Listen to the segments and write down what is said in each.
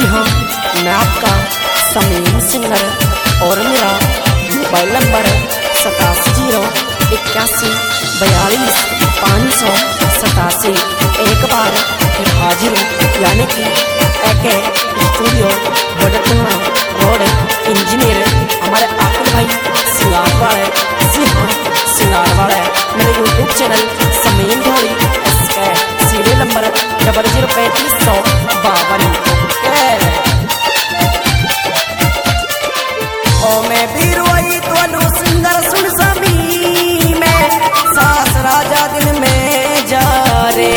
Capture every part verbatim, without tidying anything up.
हाँ, मैं आपका समीम सिंगर और मेरा मोबाइल नंबर सतासी जीरो इक्यासी बयालीस पाँच सौ सतासी। एक बार फिर हाजिर यानी कि AK studio Badtua road engineer हमारे आकिब भाई सिंगार वाले। जी हाँ, सिंगार वाले मेरे यूट्यूब चैनल समीम ढोली SK serial number double zero पैंतीस सौ बावन। ओ मैं भी रोई तो सिंगर सुन समी में सास राजा दिन में जा रे।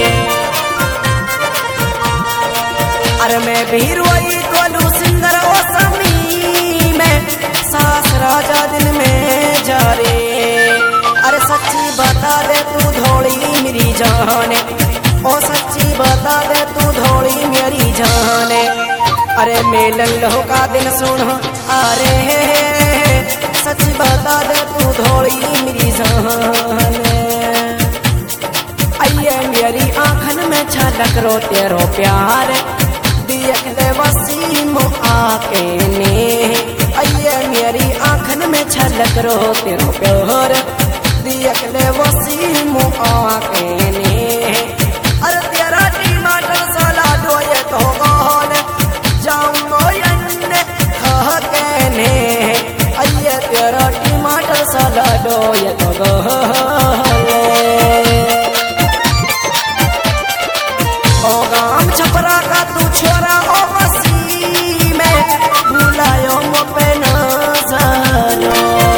अरे मैं भी रोई तो सिंगर ओ समी में सास राजा दिन में जा रे। अरे सच्ची बता दे तू धोली मेरी जाने, ओ सच्ची बता दे तू धोली मेरी जाने। अरे मेलन लो का दिन सुन अरे सच बता दे तू धोली मेरी जाने। आइए मेरी आँखन में छलक रो तेरो प्यार देख ले वसीम आके ने। आइए मेरी आँखन में छलक रो तेरो प्यार देख ले वसीम आके ने। अरे तेरा टमाटर सलाद ये तो गोल जाऊंगो यन्ने कहने। आइए तेरा टमाटर सलाद ये तो गोल। ओ गाम छपरा का तू छोरा ओ बसी में बुलायो मो पे नजारो।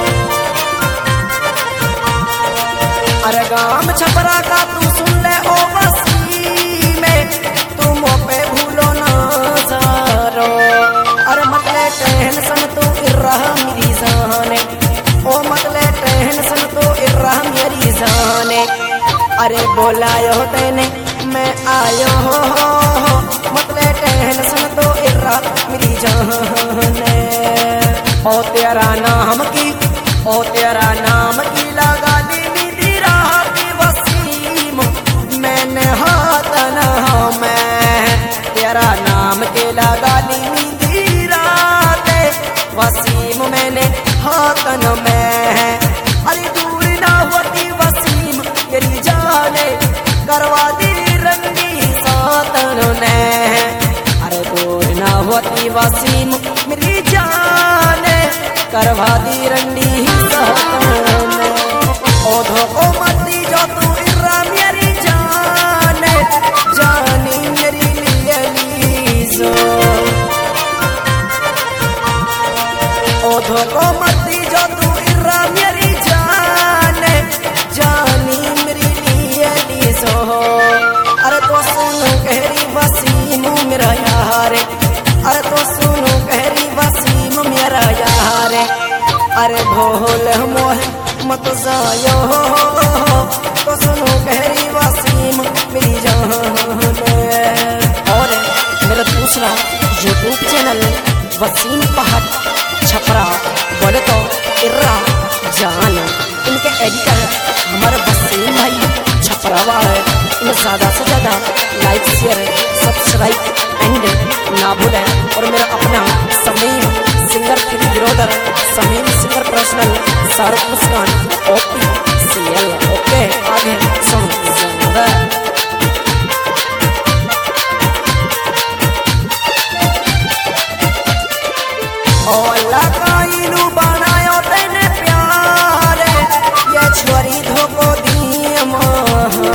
अरे गाम छपरा का तू सुन ले ओ बसी में तुम पे भूलो नजारो। अरे मतले टेंशन तो इर्रा मेरी जाने, ओ मतले टेंशन तो इर्रा मेरी जाने। अरे बोलायो तेने मैं आयो हो मतले टेंशन तो इर्रा मेरी जाने। ओ तेरा नाम की ओ तेरा नाम की लगा ली मेरी राह की वसीम मैंने हाथ ना मैं। तेरा नाम के लगा ली मेरी राह वसीम मैंने हाथ न मैं। अरे दूर ना होती वसीम मेरी जाने करवा दी रंगी सातन ने। अरे दूर ना होती वसीम मेरी जाने करवा दी रंगी सातन ने। ओ धोखो मती जो तू इर्रा मेरी जाने जानी मेरी लिए लीजो। ओ धोखो मती जो तू इर्रा मेरी जाने जानी मेरी लिए लीजो। अरे तो सुनो कहरी वसीम मेरा यार, अरे तो सुनो कहरी वसीम मेरा यार। अरे भोल मोह मत जायो तो सुनो कहरी वसीम मेरी जान। और मेरा दूसरा यूट्यूब चैनल वसीम पहाड़ छपरा बोले तो इर्रा जान, इनके एडिटर हमारे वसीम भाई छपरा वाले। इन्हें ज़्यादा से ज़्यादा लाइक शेयर सब्सक्राइब एंड ना भूलें। और मेरा अपना समीम सिंगर फिर brother Shamim singer personal Shahrukh Muskan OP CL. Okay आगे सुन ज़्यादा। ओ अल्लाह का इनू बनायो तेने प्यारे ये छोरी धोको दी महा।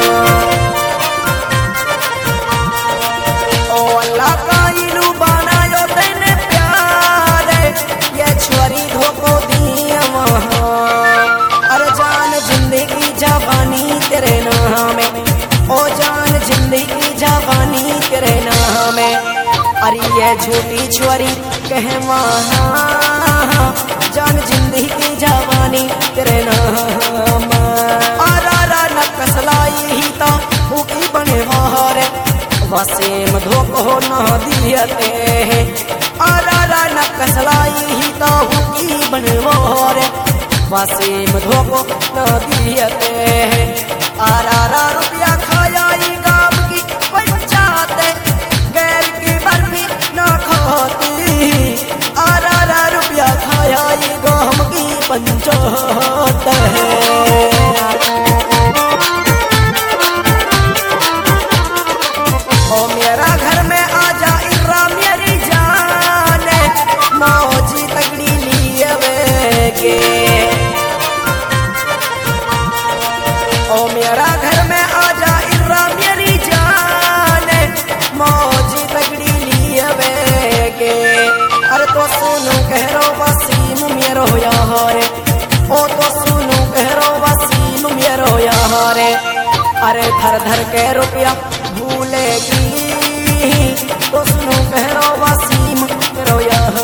ओ अल्लाह का इनू बनायो तेने प्यारे ये छोरी धोको दी महा। अरे जान जिंदगी जवानी तेरे नाम है, ओ जान जिंदगी जवानी तेरे नाम है। अरे ये झूठी छोरी कहवा जान जिंदगी जवानी तेरे नाम। आरा न कसलाई ही ता भूखी बने वारे वसीम धोखो न दियते। आरा न कसलाई ही ता भूखी बने वारे वसीम धोखो न दियते। आरा रुपया खाया गाँव की पंचायत गैर की बर्फी न पंचायत है। ओ मेरा घर में आजा इर्रा मेरी जाने, मौजी तगड़ी लिए के। ओ मेरा घर में आजा इर्रा मेरी जाने, मौजी तगड़ी लिए के। अरे तो सुनो कहरो वसीम मेरो यार, ओ तो सुनो कहरो वसीम मेरो यार। अरे धर धर के रुपया भूलेगी, तो सुनो कहरो वसीम मेरो यार।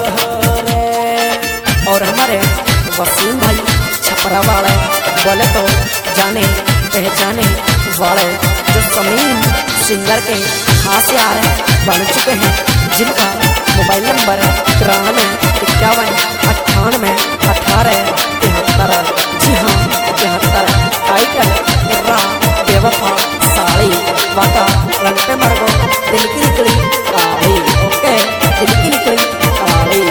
और हमारे वसीम भाई छपरा वाले बोले तो जाने पहचाने वाले जो समीम सिंगर के खास यार बन चुके हैं, जिनका मोबाइल नंबर तिरानवे इक्यावन अट्ठानवे अठारह तिहत्तर। जी हाँ तिहत्तर। टाइटल इर्रा बेवफा साड़ी, वाता रंग पे मरगो दिल की निकली काली। ओके दिल की निकली काली।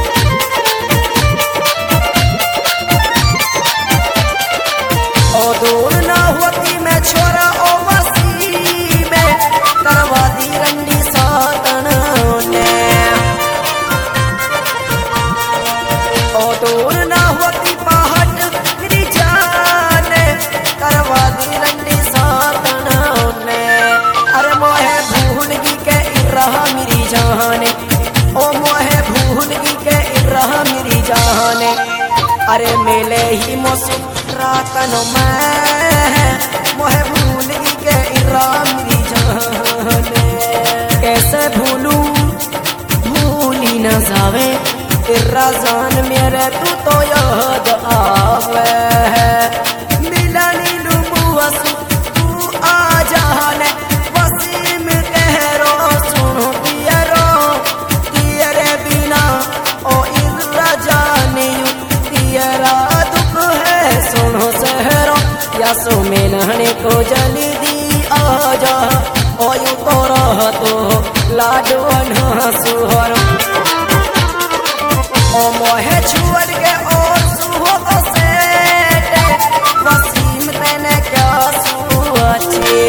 ओ दूर ना होती मैं छोरा ओ वसी में, करवा दी रंडी सातन ने। ओ दूर ना होती पहाड़ मेरी जाने, करवा दी रंडी सातन ने। अरे मोहे भूलगी के इर्रा मेरी जाने, ओ मोहे भूलगी के इर्रा मेरी जाने। अरे मेले ही मौसम रातन में, मोहे भूलगी के इर्रा मेरी जाने। कैसे भूलूं भूली न जावे इर्रा जान मेरे, तू तो याद आवे। मिला नीलू बुआसू तू आ जाने, वसीम कहरो सुनो पियरो, तेरे बिना ओ इर्रा जाने तेरा दुख है सुनो सहरो। या सो मिलने को जल्दी आजा, ओ यू तो रह तो लाडवन सुहरो। ओ मोहे छुअर के और सुहो तो सेटे, वसीम तेने क्या सुअचे।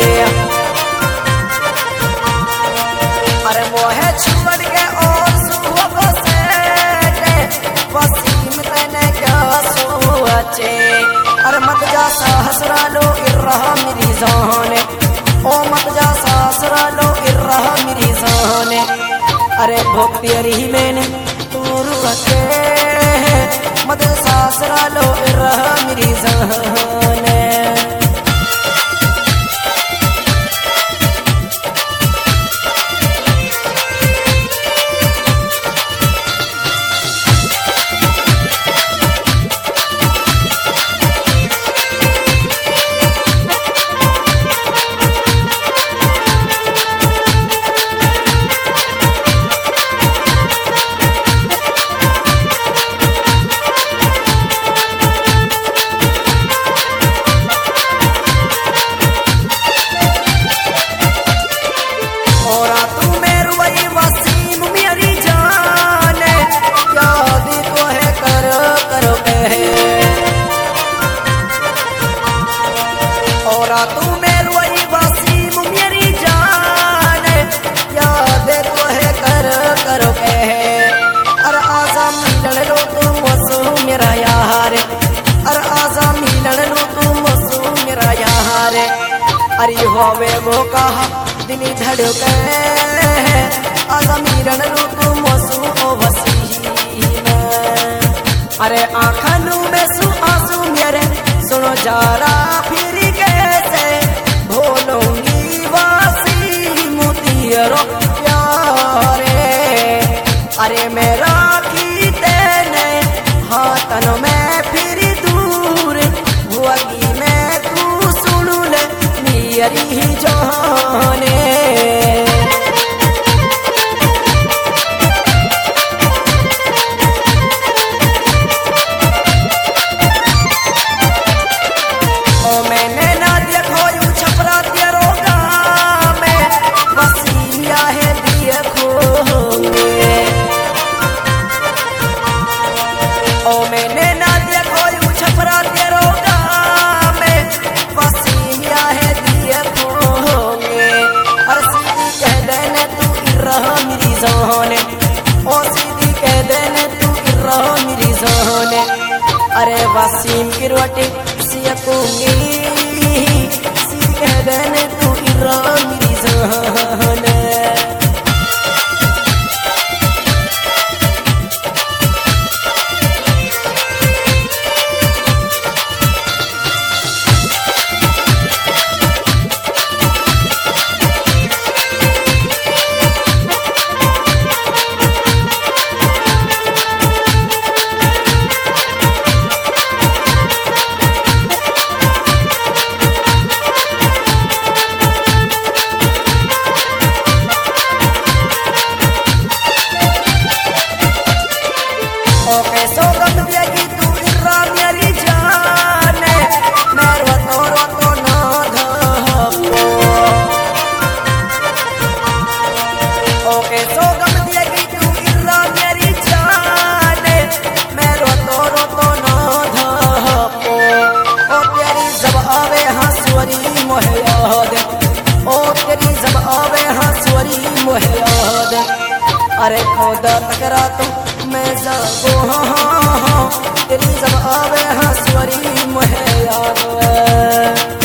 अरे मोहे छुअर के और सुहो तो सेटे, वसीम तेने क्या सुअचे। अरे मत जा सहसरा लो इर्रा मेरी जाने, ओ मत जा सहसरा लो इर्रा मेरी जाने। अरे भोक्तियरी मैंने तोरू रखे, मत सहसरा लो इर्रा मेरी जाने। तू मेरू वही वसीम मेरी जाने, याद तो है कर करो कहे। अरे आजा मिलन लो तुम वसू मेरा यार, अरे आजा मिलन लो तुम वसू मेरा यार। अरे होवे वो कहा दिल धड़के, आजा मिलन लो तुम वसू ओ वसीम। अरे आँखनू में सू आंसू मेरे सुनो जरा फिर कैसे भूलूंगी वसीम तेरो प्यारे। अरे मेरा की तेने हाथन में फिर दूर हुआगी मैं, तू सुन ले मेरी जाने। रहा मेरी जान, ओ सीधी कह देने तू रहा मेरी जान। अरे वसीम की रोटी सियकूंगी, सीधी कह देने तू रहा मेरी जान। ओके सो गम दिया कि तू इरा मेरी जान, मैं रोतो रोतो ना धपो। ओके सो गम दिया कि तू इरा मेरी जान, मैं रोतो रोतो ना धपो। ओ तेरी जब आवे हंसवरी मोहे याद, ओ तेरी जब आवे हंसवरी मोहे याद। अरे खुदा तकरा तू मैं जागो हाँ हाँ हाँ, तेरी जब आवे हंसवरी मोहे याद।